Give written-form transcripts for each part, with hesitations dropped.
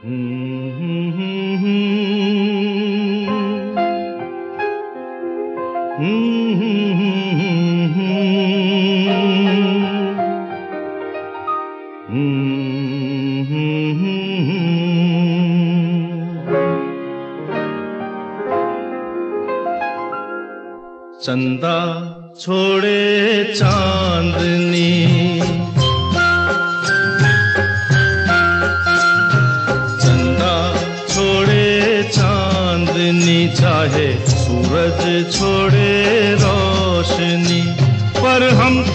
चंदा छोड़े चांदनी, चंदा छोड़े चांदनी, चाहे सूरज छोड़े रोशनी, पर हम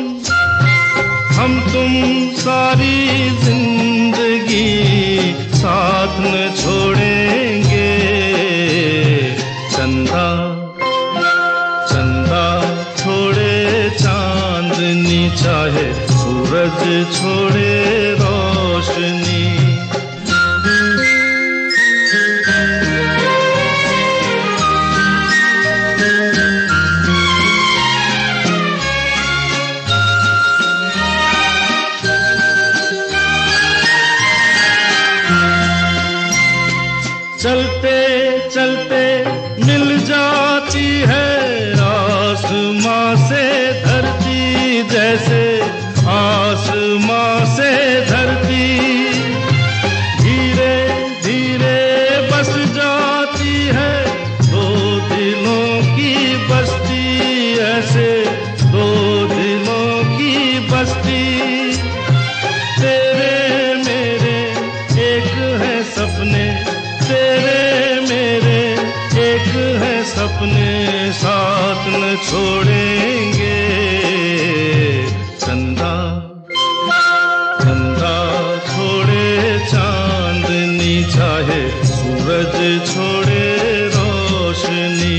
तुम सारी जिंदगी साथ न छोड़ेंगे। चंदा छोड़े चांदनी, चाहे सूरज छोड़े रोशनी। चलते चलते मिल जाती है आसमां से धरती, जैसे आसमां से धरती धीरे धीरे बस जाती है दो दिलों की बस्ती, ऐसे दो दिलों की बस्ती। तेरे मेरे एक है सपने, तेरे मेरे एक है सपने, साथ न छोड़ेंगे। चंदा छोड़े चांदनी, चाहे सूरज छोड़े रोशनी।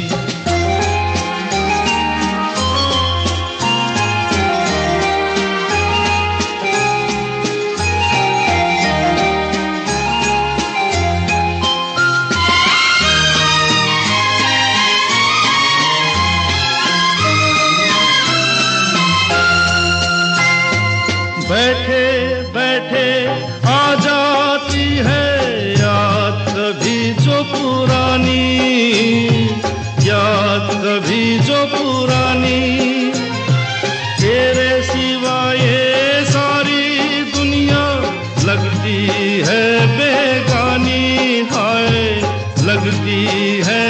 बैठे बैठे आ जाती है याद कभी जो पुरानी, याद कभी जो पुरानी। तेरे सिवा ये सारी दुनिया लगती है बेगानी, हाय लगती है